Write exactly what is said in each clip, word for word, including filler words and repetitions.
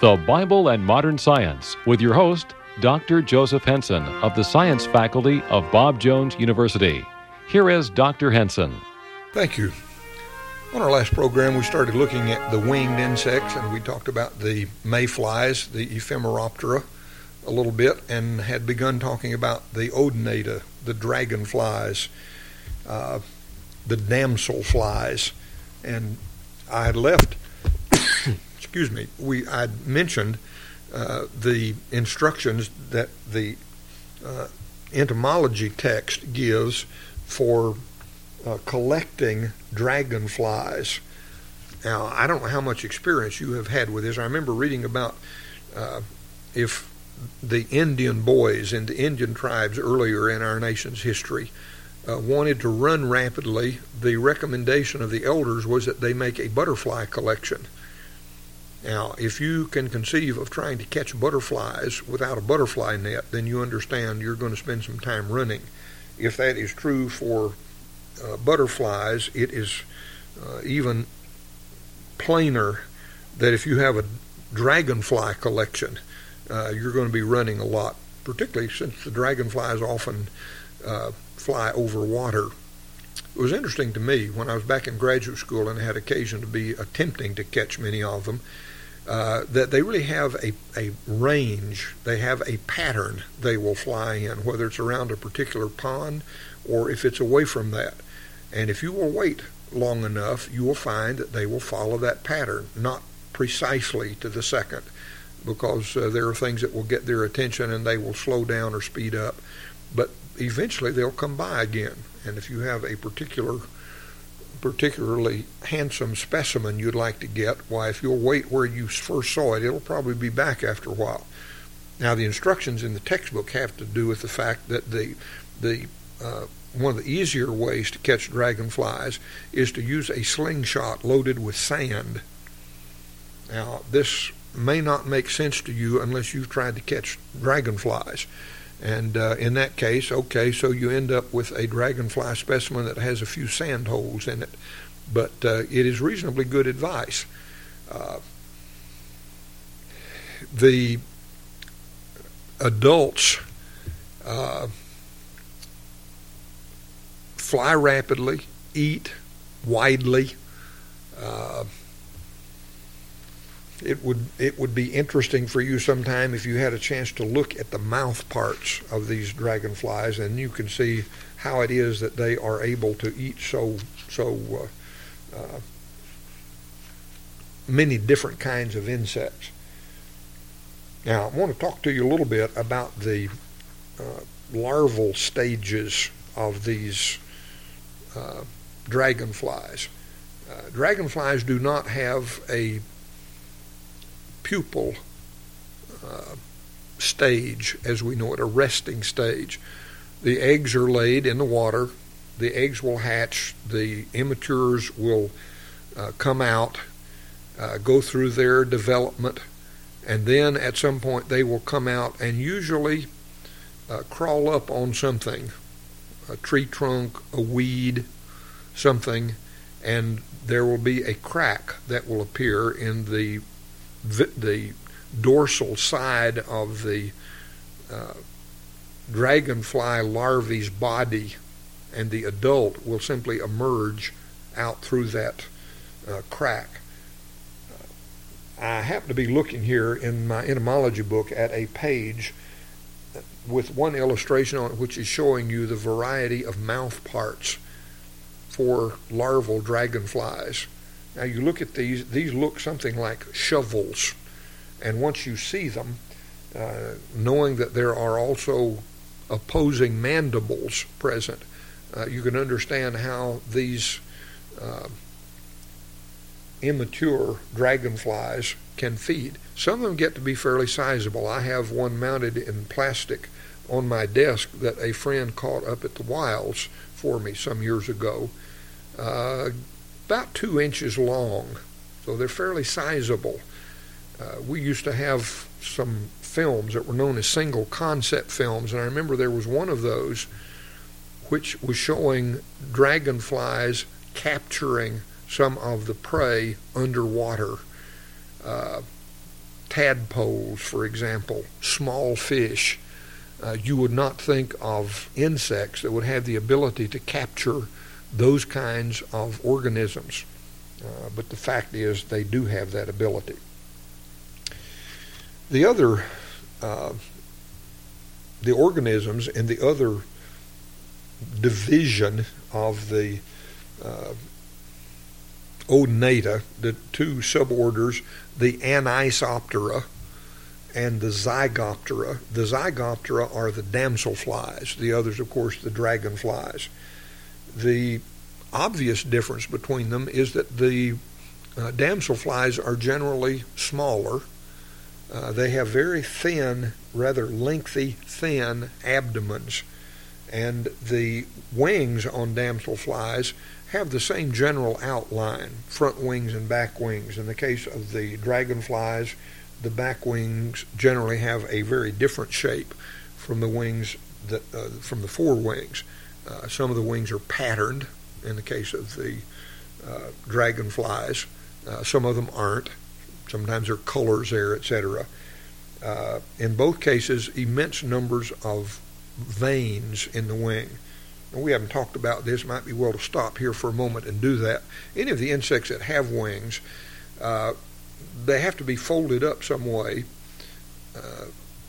The Bible and Modern Science with your host, Doctor Joseph Henson of the Science Faculty of Bob Jones University. Here is Doctor Henson. Thank you. On our last program, we started looking at the winged insects, and we talked about the mayflies, the Ephemeroptera, a little bit, and had begun talking about the Odonata, the dragonflies, uh, the damselflies, and I had left, excuse me, we I'd mentioned uh, the instructions that the uh, entomology text gives for uh, collecting dragonflies. Now, I don't know how much experience you have had with this. I remember reading about uh, if the Indian boys in the Indian tribes earlier in our nation's history uh, wanted to run rapidly, the recommendation of the elders was that they make a butterfly collection. Now, if you can conceive of trying to catch butterflies without a butterfly net, then you understand you're going to spend some time running. If that is true for uh, butterflies, it is uh, even plainer that if you have a dragonfly collection, uh, you're going to be running a lot, particularly since the dragonflies often uh, fly over water. It was interesting to me when I was back in graduate school and had occasion to be attempting to catch many of them, uh, that they really have a, a range. They have a pattern they will fly in, whether it's around a particular pond or if it's away from that. And if you will wait long enough, you will find that they will follow that pattern, not precisely to the second, because uh, there are things that will get their attention and they will slow down or speed up. But eventually they'll come by again. And if you have a particular, particularly handsome specimen you'd like to get, why, if you'll wait where you first saw it, it'll probably be back after a while. Now, the instructions in the textbook have to do with the fact that the the uh, one of the easier ways to catch dragonflies is to use a slingshot loaded with sand. Now, this may not make sense to you unless you've tried to catch dragonflies. And uh, in that case, okay, so you end up with a dragonfly specimen that has a few sand holes in it. But uh, it is reasonably good advice. Uh, the adults uh, fly rapidly, eat widely. Uh, It would it would be interesting for you sometime if you had a chance to look at the mouth parts of these dragonflies, and you can see how it is that they are able to eat so so uh, uh, many different kinds of insects. Now, I want to talk to you a little bit about the uh, larval stages of these uh, dragonflies. Uh, dragonflies do not have a pupal uh, stage, as we know it, a resting stage. The eggs are laid in the water. The eggs will hatch. The immatures will uh, come out, uh, go through their development, and then at some point they will come out and usually uh, crawl up on something, a tree trunk, a weed, something, and there will be a crack that will appear in the the dorsal side of the uh, dragonfly larvae's body, and the adult will simply emerge out through that uh, crack. I happen to be looking here in my entomology book at a page with one illustration on it which is showing you the variety of mouth parts for larval dragonflies. Now, you look at these, these look something like shovels. And once you see them, uh, knowing that there are also opposing mandibles present, uh, you can understand how these uh, immature dragonflies can feed. Some of them get to be fairly sizable. I have one mounted in plastic on my desk that a friend caught up at the wilds for me some years ago. Uh, about two inches long, so they're fairly sizable. Uh, we used to have some films that were known as single concept films, and I remember there was one of those which was showing dragonflies capturing some of the prey underwater. Uh, tadpoles, for example, small fish. Uh, you would not think of insects that would have the ability to capture those kinds of organisms. Uh, but the fact is they do have that ability. The other, uh, the organisms in the other division of the uh, Odonata, the two suborders, the Anisoptera and the Zygoptera. The Zygoptera are the damselflies. The others, of course, the dragonflies. The obvious difference between them is that the uh, damselflies are generally smaller. Uh, they have very thin, rather lengthy, thin abdomens. And the wings on damselflies have the same general outline, front wings and back wings. In the case of the dragonflies, the back wings generally have a very different shape from the wings that uh, from the fore wings. Uh, some of the wings are patterned in the case of the uh, dragonflies. Uh, some of them aren't. Sometimes there are colors there, et cetera. Uh, in both cases, immense numbers of veins in the wing. And we haven't talked about this. It might be well to stop here for a moment and do that. Any of the insects that have wings, uh, they have to be folded up some way uh,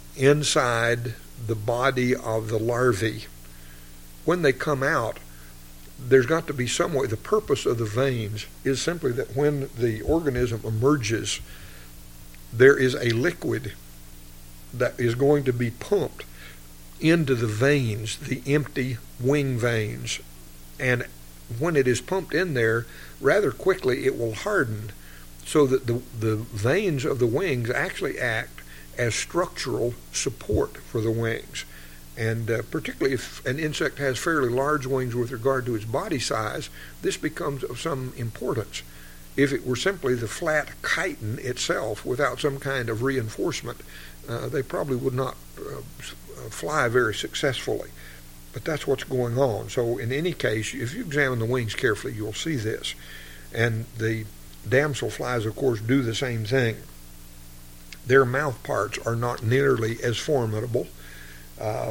inside the body of the larvae. When they come out, there's got to be some way. The purpose of the veins is simply that when the organism emerges, there is a liquid that is going to be pumped into the veins, the empty wing veins. And when it is pumped in there, rather quickly it will harden so that the, the veins of the wings actually act as structural support for the wings. And uh, particularly if an insect has fairly large wings with regard to its body size, this becomes of some importance. If it were simply the flat chitin itself without some kind of reinforcement, uh, they probably would not uh, fly very successfully. But that's what's going on. So in any case, if you examine the wings carefully, you'll see this. And the damselflies, of course, do the same thing. Their mouth parts are not nearly as formidable. Uh,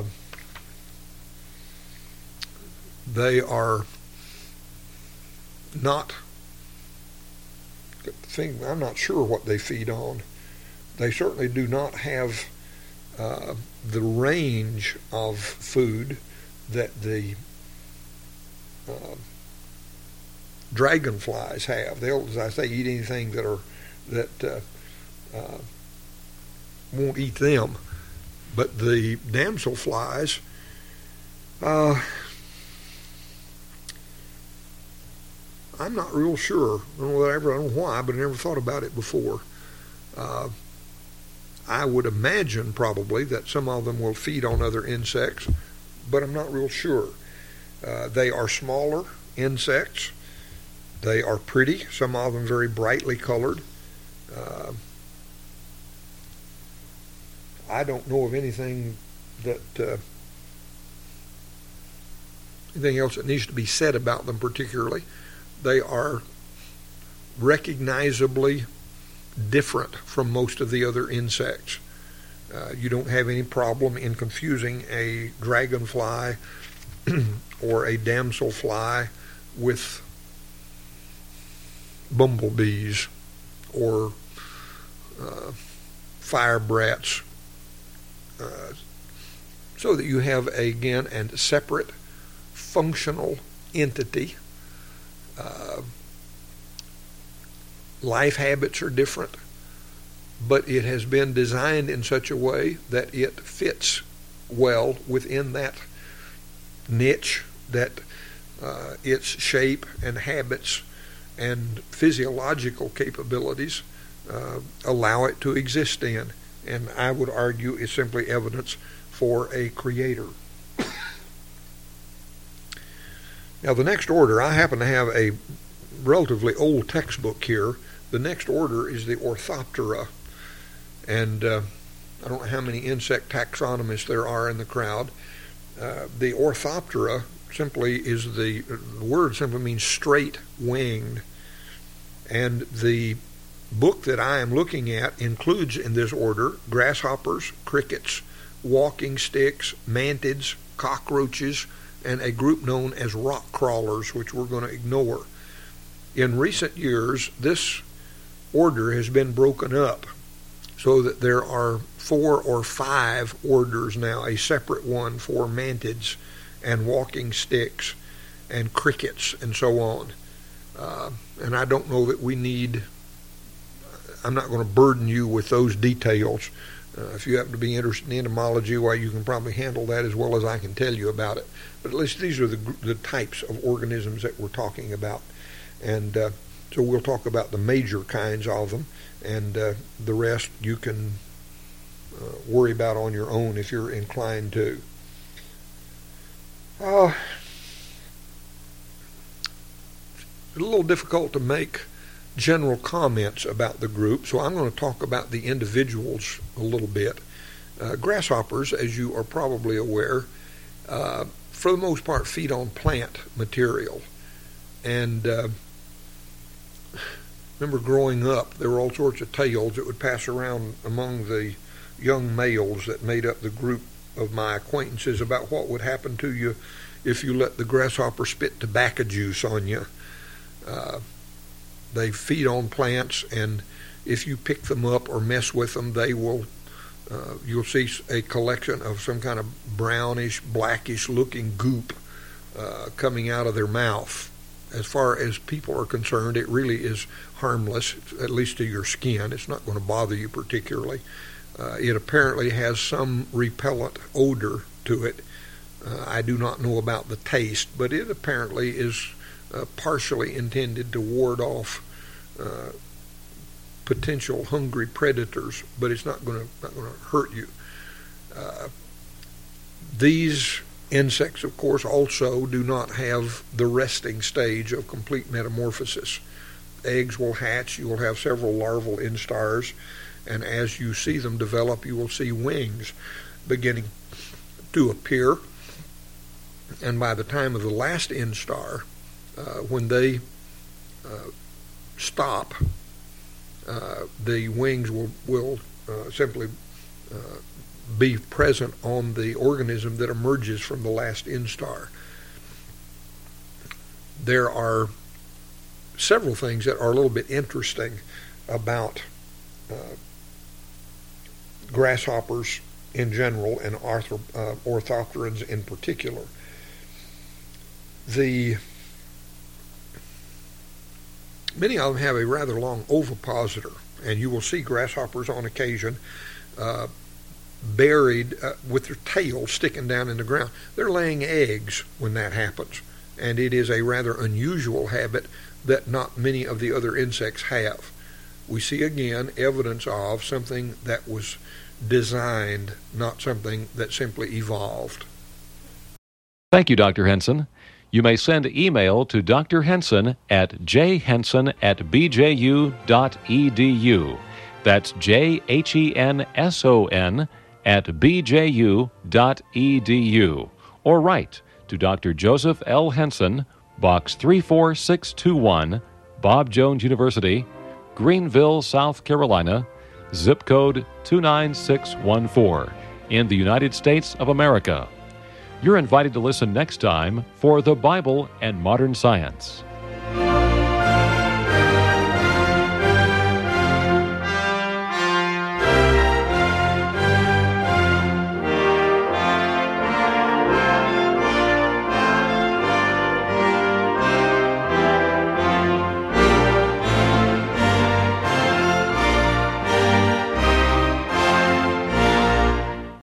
they are not, thing, I'm not sure what they feed on. They certainly do not have uh, the range of food that the uh, dragonflies have. They'll, as I say, eat anything that are that uh, uh, won't eat them. But the damselflies, uh, I'm not real sure. I don't know that I ever, I don't know why, but I never thought about it before. Uh, I would imagine probably that some of them will feed on other insects, but I'm not real sure. Uh, they are smaller insects. They are pretty, some of them very brightly colored. Uh, I don't know of anything that uh, anything else that needs to be said about them particularly. They are recognizably different from most of the other insects. Uh, you don't have any problem in confusing a dragonfly or a damselfly with bumblebees or uh, fire brats. Uh, so that you have, again, a separate functional entity. Uh, life habits are different, but it has been designed in such a way that it fits well within that niche, that uh, its shape and habits and physiological capabilities uh, allow it to exist in. And I would argue is simply evidence for a creator. Now, the next order, I happen to have a relatively old textbook here. The next order is the Orthoptera. And uh, I don't know how many insect taxonomists there are in the crowd. Uh, the Orthoptera simply is the, the word simply means straight-winged. And the book that I am looking at includes in this order grasshoppers, crickets, walking sticks, mantids, cockroaches, and a group known as rock crawlers, which we're going to ignore. In recent years, this order has been broken up so that there are four or five orders now, a separate one for mantids and walking sticks and crickets and so on. Uh, and I don't know that we need, I'm not going to burden you with those details. Uh, if you happen to be interested in entomology, well, you can probably handle that as well as I can tell you about it. But at least these are the, the types of organisms that we're talking about. And uh, so we'll talk about the major kinds of them, and uh, the rest you can uh, worry about on your own if you're inclined to. Uh, it's a little difficult to make general comments about the group, so I'm going to talk about the individuals a little bit. Uh, grasshoppers, as you are probably aware, uh, for the most part feed on plant material. And uh, remember growing up, there were all sorts of tales that would pass around among the young males that made up the group of my acquaintances about what would happen to you if you let the grasshopper spit tobacco juice on you. Uh, they feed on plants, and if you pick them up or mess with them, they will, uh, you'll see a collection of some kind of brownish, blackish looking goop uh, coming out of their mouth. As far as people are concerned, it really is harmless, at least to your skin. It's not going to bother you particularly. Uh, it apparently has some repellent odor to it. Uh, I do not know about the taste, but it apparently is uh, partially intended to ward off uh, potential hungry predators, but it's not going to not going to hurt you. Uh, these insects, of course, also do not have the resting stage of complete metamorphosis. Eggs will hatch. You will have several larval instars, and as you see them develop, you will see wings beginning to appear. And by the time of the last instar, uh, when they uh, stop, uh, the wings will, will uh, simply uh, be present on the organism that emerges from the last instar. There are several things that are a little bit interesting about uh, grasshoppers in general and arthro, uh, orthopterans in particular. The many of them have a rather long ovipositor, and you will see grasshoppers on occasion uh, buried uh, with their tail sticking down in the ground. They're laying eggs when that happens, and it is a rather unusual habit that not many of the other insects have. We see again evidence of something that was designed, not something that simply evolved. Thank you, Doctor Henson. You may send email to Doctor Henson at j henson at b j u dot e d u. That's J H E N S O N at b j u dot e d u. Or write to Doctor Joseph L. Henson, Box three four six two one, Bob Jones University, Greenville, South Carolina, zip code two nine six one four, in the United States of America. You're invited to listen next time for The Bible and Modern Science.